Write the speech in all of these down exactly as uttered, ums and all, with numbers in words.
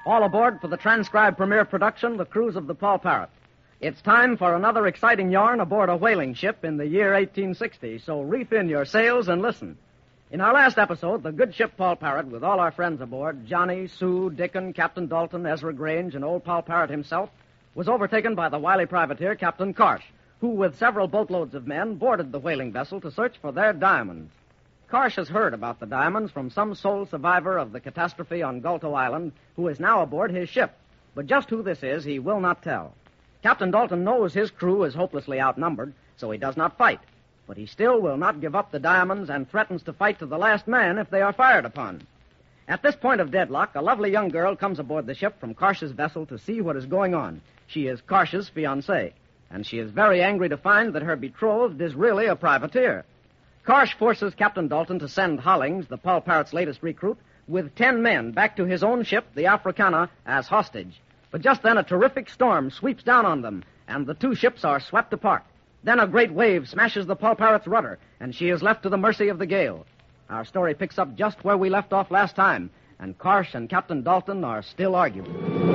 All aboard for the transcribed premiere production, The Cruise of the Paul Parrot. It's time for another exciting yarn aboard a whaling ship in the year eighteen sixty, so reef in your sails and listen. In our last episode, the good ship Paul Parrot, with all our friends aboard, Johnny, Sue, Dickon, Captain Dalton, Ezra Grange, and old Paul Parrot himself, was overtaken by the wily privateer, Captain Karsh, who, with several boatloads of men, boarded the whaling vessel to search for their diamonds. Karsh has heard about the diamonds from some sole survivor of the catastrophe on Gulto Island, who is now aboard his ship. But just who this is, he will not tell. Captain Dalton knows his crew is hopelessly outnumbered, so he does not fight. But he still will not give up the diamonds and threatens to fight to the last man if they are fired upon. At this point of deadlock, a lovely young girl comes aboard the ship from Karsh's vessel to see what is going on. She is Karsh's fiancée, and she is very angry to find that her betrothed is really a privateer. Karsh forces Captain Dalton to send Hollings, the Paul Parrot's latest recruit, with ten men back to his own ship, the Africana, as hostage. But just then a terrific storm sweeps down on them, and the two ships are swept apart. Then a great wave smashes the Paul Parrot's rudder, and she is left to the mercy of the gale. Our story picks up just where we left off last time, and Karsh and Captain Dalton are still arguing.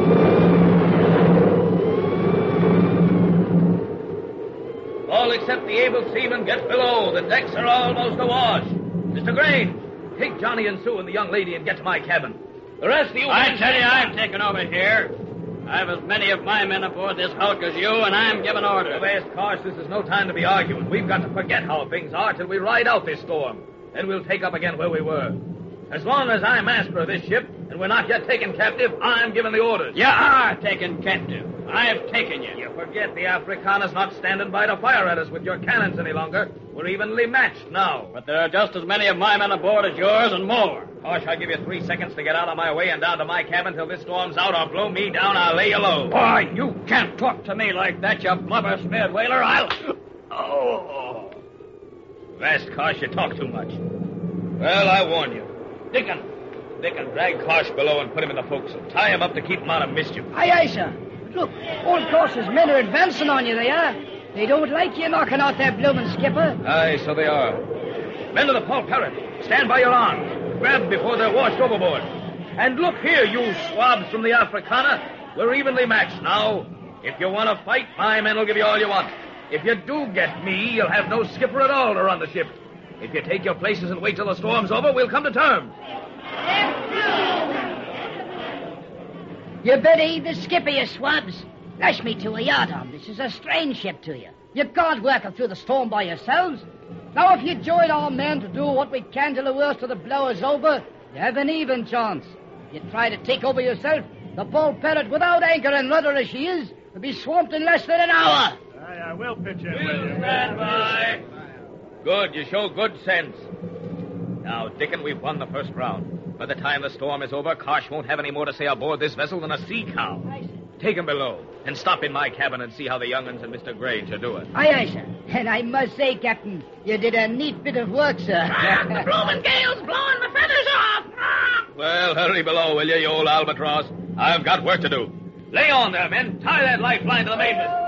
All except the able seamen get below. The decks are almost awash. Mister Grange, take Johnny and Sue and the young lady and get to my cabin. The rest of you... I tell you, I've taken over here. I've as many of my men aboard this hulk as you, and I'm giving orders. Well, Karsh, this is no time to be arguing. We've got to forget how things are till we ride out this storm. Then we'll take up again where we were. As long as I'm master of this ship, and we're not yet taken captive, I'm giving the orders. You are taken captive. I've taken you. You forget the Africana's not standing by to fire at us with your cannons any longer. We're evenly matched now. But there are just as many of my men aboard as yours and more. Gosh, I'll give you three seconds to get out of my way and down to my cabin till this storm's out or blow me down. I'll lay you low. Boy, you can't talk to me like that, you blubber-smeared whaler. I'll... Oh. Vast Karsh, you talk too much. Well, I warn you. Dickon. Dickon, drag Karsh below and put him in the forecastle. Tie him up to keep him out of mischief. Aye, aye, sir. Look, old Karsh's men are advancing on you, they are. They don't like you knocking out their bloomin' skipper. Aye, so they are. Men of the Paul Parrot, stand by your arms. Grab before they're washed overboard. And look here, you swabs from the Africana. We're evenly matched now. If you want to fight, my men will give you all you want. If you do get me, you'll have no skipper at all to run the ship. If you take your places and wait till the storm's over, we'll come to terms. You better eat the skipper, you swabs. Lash me to a yardarm. This is a strange ship to you. You can't work her through the storm by yourselves. Now, if you join our men to do what we can till the worst of the blow is over, you have an even chance. If you try to take over yourself, the Paul Parrot, without anchor and rudder as she is, will be swamped in less than an hour. Aye, I will pitch in. We'll stand by. Good, you show good sense. Now, Dickon, we've won the first round. By the time the storm is over, Karsh won't have any more to say aboard this vessel than a sea cow. Take him below and stop in my cabin and see how the young'uns and Mister Grange are doing. Aye, aye, sir. And I must say, Captain, you did a neat bit of work, sir. Ah, the bloomin' gale's blowing my feathers off. Ah. Well, hurry below, will you, you old albatross? I've got work to do. Lay on there, men. Tie that lifeline to the mainmast.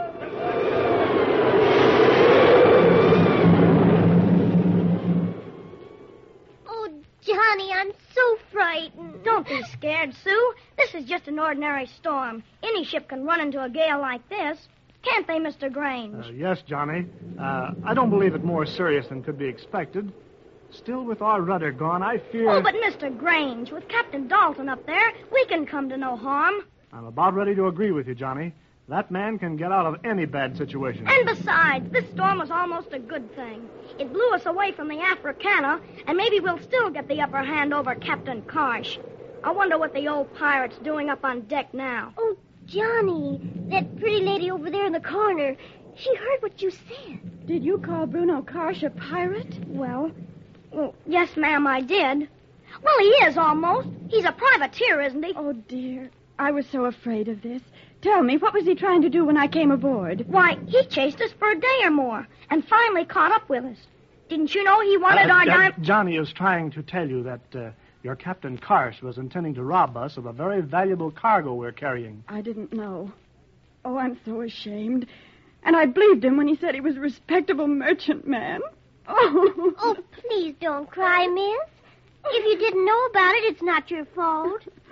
Johnny, I'm so frightened. Don't be scared, Sue. This is just an ordinary storm. Any ship can run into a gale like this. Can't they, Mister Grange? Uh, yes, Johnny. Uh, I don't believe it more serious than could be expected. Still, with our rudder gone, I fear... Oh, but Mister Grange, with Captain Dalton up there, we can come to no harm. I'm about ready to agree with you, Johnny. That man can get out of any bad situation. And besides, this storm was almost a good thing. It blew us away from the Africana, and maybe we'll still get the upper hand over Captain Karsh. I wonder what the old pirate's doing up on deck now. Oh, Johnny, that pretty lady over there in the corner, she heard what you said. Did you call Bruno Karsh a pirate? Well, well, yes, ma'am, I did. Well, he is almost. He's a privateer, isn't he? Oh, dear. I was so afraid of this. Tell me, what was he trying to do when I came aboard? Why, he chased us for a day or more and finally caught up with us. Didn't you know he wanted uh, our uh, diamond? Johnny is trying to tell you that uh, your Captain Karsh was intending to rob us of a very valuable cargo we're carrying. I didn't know. Oh, I'm so ashamed. And I believed him when he said he was a respectable merchant man. Oh, oh please don't cry, miss. If you didn't know about it, it's not your fault.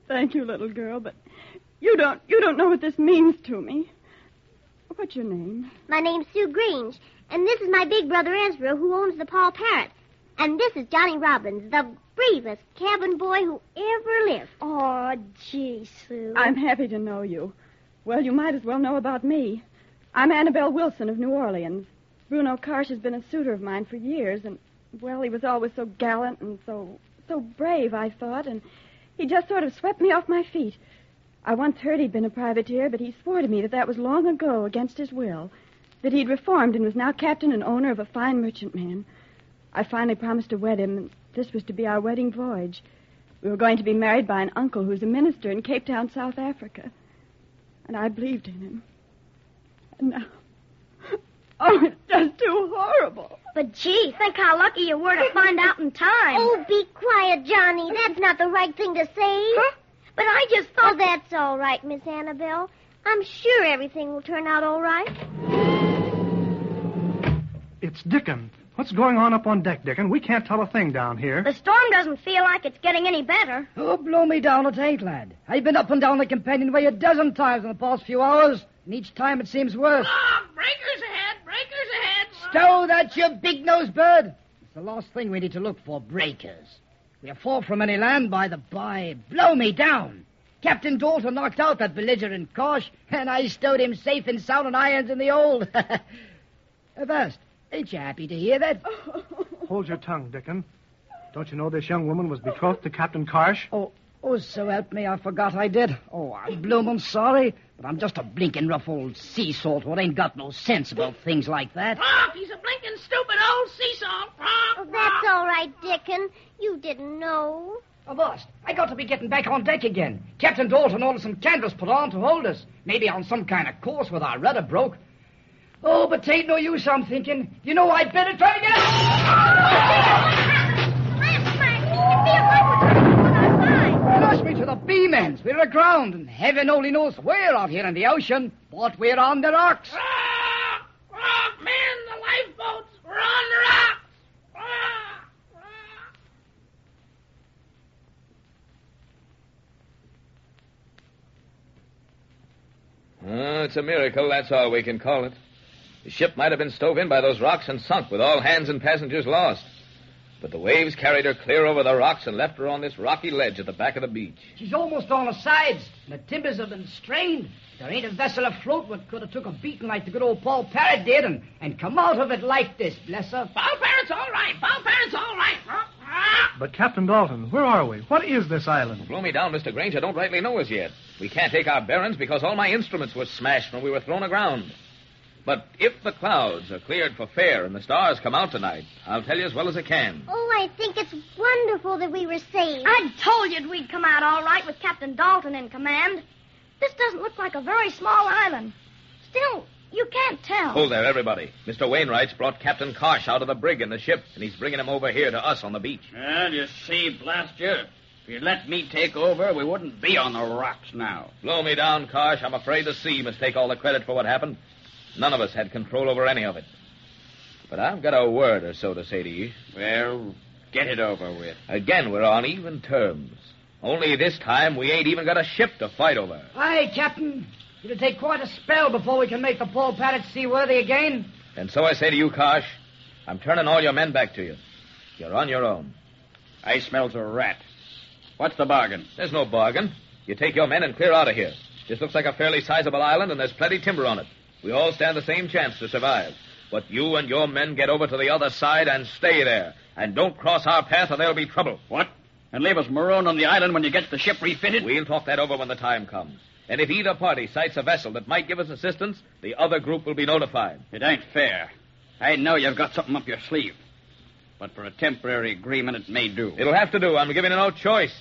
Thank you, little girl, but you don't you don't know what this means to me. What's your name? My name's Sue Grange, and this is my big brother Ezra, who owns the Paul Parrot. And this is Johnny Robbins, the bravest cabin boy who ever lived. Oh, gee, Sue. I'm happy to know you. Well, you might as well know about me. I'm Annabelle Wilson of New Orleans. Bruno Karsh has been a suitor of mine for years, and, well, he was always so gallant and so, so brave, I thought, and he just sort of swept me off my feet. I once heard he'd been a privateer, but he swore to me that that was long ago, against his will, that he'd reformed and was now captain and owner of a fine merchantman. I finally promised to wed him, and this was to be our wedding voyage. We were going to be married by an uncle who's a minister in Cape Town, South Africa. And I believed in him. And now... Oh, it's just too horrible. But, gee, think how lucky you were to find out in time. Oh, be quiet, Johnny. That's not the right thing to say. Huh? But I just thought... Oh, that's all right, Miss Annabelle. I'm sure everything will turn out all right. It's Dickon. What's going on up on deck, Dickon? We can't tell a thing down here. The storm doesn't feel like it's getting any better. Oh, blow me down, it ain't, lad. I've been up and down the companionway a dozen times in the past few hours, and each time it seems worse. Oh, breakers ahead, breakers ahead. Stow that, you big-nosed bird. It's the last thing we need to look for, breakers. We're far from any land, by the by. Blow me down. Captain Dalton knocked out that belligerent Karsh, and I stowed him safe and sound and irons in the old. Avast. Ain't you happy to hear that? Hold your tongue, Dickon. Don't you know this young woman was betrothed to Captain Karsh? Oh, oh, so help me, I forgot I did. Oh, I'm bloomin' sorry, but I'm just a blinkin' rough old sea salt what ain't got no sense about things like that. Pop, he's a blinking stupid old sea salt. Pop, Oh, that's all right, Dickon. You didn't know. Oh, boss, I got to be getting back on deck again. Captain Dalton ordered some canvas put on to hold us. Maybe on some kind of course with our rudder broke. Oh, but 'tain't no use, I'm thinking. You know I'd better try to get out. Flush me to the beam ends. We're aground, and heaven only knows where out here in the ocean, but we're on the rocks. Rock! Rock, man, the lifeboats. We're on the rocks. Rock! Rock! Oh, it's a miracle, that's all we can call it. The ship might have been stove in by those rocks and sunk with all hands and passengers lost. But the waves carried her clear over the rocks and left her on this rocky ledge at the back of the beach. She's almost on her sides, and the timbers have been strained. There ain't a vessel afloat what could have took a beating like the good old Paul Parrot did and, and come out of it like this, bless her. Paul Parrot's all right. Paul Parrot's all right. Rock! Rock! But, Captain Dalton, where are we? What is this island? Blow me down, Mister Grange, I don't rightly know as yet. We can't take our bearings because all my instruments were smashed when we were thrown aground. But if the clouds are cleared for fair and the stars come out tonight, I'll tell you as well as I can. Oh, I think it's wonderful that we were saved. I told you we'd come out all right with Captain Dalton in command. This doesn't look like a very small island. Still, you can't tell. Hold there, everybody. Mister Wainwright's brought Captain Karsh out of the brig in the ship, and he's bringing him over here to us on the beach. Well, you see, blast you. If you'd let me take over, we wouldn't be on the rocks now. Blow me down, Karsh. I'm afraid the sea must take all the credit for what happened. None of us had control over any of it. But I've got a word or so to say to you. Well, get it over with. Again, we're on even terms. Only this time, we ain't even got a ship to fight over. Aye, Captain. It'll take quite a spell before we can make the Paul Parrot seaworthy again. And so I say to you, Karsh, I'm turning all your men back to you. You're on your own. I smells a rat. What's the bargain? There's no bargain. You take your men and clear out of here. This looks like a fairly sizable island, and there's plenty timber on it. We all stand the same chance to survive. But you and your men get over to the other side and stay there. And don't cross our path or there'll be trouble. What? And leave us marooned on the island when you get the ship refitted? We'll talk that over when the time comes. And if either party sights a vessel that might give us assistance, the other group will be notified. It ain't fair. I know you've got something up your sleeve. But for a temporary agreement, it may do. It'll have to do. I'm giving you no choice.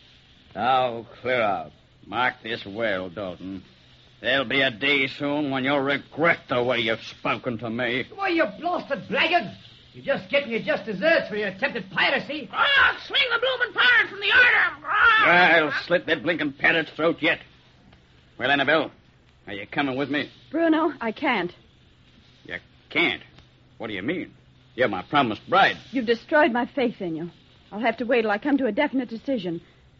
Now, clear out. Mark this well, Dalton. There'll be a day soon when you'll regret the way you've spoken to me. Why, you blasted blackguard. You're just getting your just desserts for your attempted piracy. Oh, swing the bloomin' pirate from the order. I'll slit that blinking parrot's throat yet. Well, Annabelle, are you coming with me? Bruno, I can't. You can't? What do you mean? You're my promised bride. You've destroyed my faith in you. I'll have to wait till I come to a definite decision.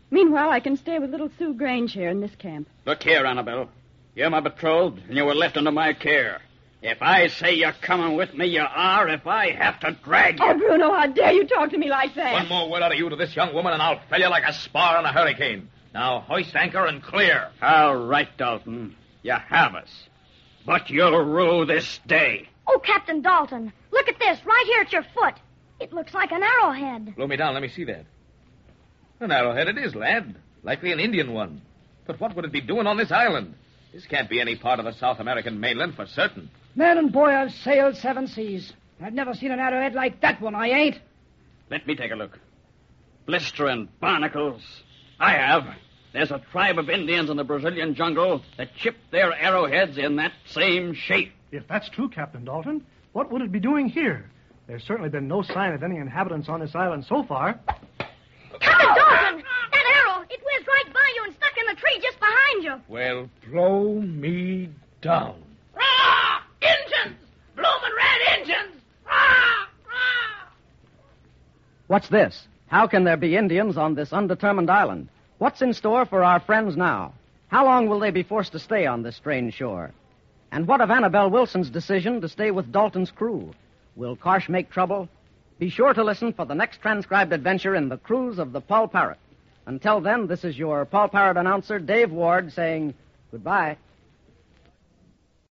Meanwhile, I can stay with little Sue Grange here in this camp. Look here, Annabelle. You're my betrothed, and you were left under my care. If I say you're coming with me, you are. If I have to drag you... Oh, Bruno, how dare you talk to me like that? One more word out of you to this young woman, and I'll fell you like a spar in a hurricane. Now, hoist anchor and clear. All right, Dalton. You have us. But you'll rue this day. Oh, Captain Dalton, look at this, right here at your foot. It looks like an arrowhead. Blow me down, let me see that. An arrowhead it is, lad. Likely an Indian one. But what would it be doing on this island? This can't be any part of the South American mainland for certain. Man and boy, I've sailed seven seas. I've never seen an arrowhead like that one, I ain't. Let me take a look. Blistering barnacles. I have. There's a tribe of Indians in the Brazilian jungle that chip their arrowheads in that same shape. If that's true, Captain Dalton, what would it be doing here? There's certainly been no sign of any inhabitants on this island so far. Captain Dalton! That arrow, it whizzed right by you and stuck in the tree just behind you. Well, blow me down. Rah! Injuns! Bloomin' red Injuns! Rah! Rah! What's this? How can there be Indians on this undetermined island? What's in store for our friends now? How long will they be forced to stay on this strange shore? And what of Annabelle Wilson's decision to stay with Dalton's crew? Will Karsh make trouble? Be sure to listen for the next transcribed adventure in The Cruise of the Paul Parrot. Until then, this is your Paul Parrot announcer, Dave Ward, saying goodbye.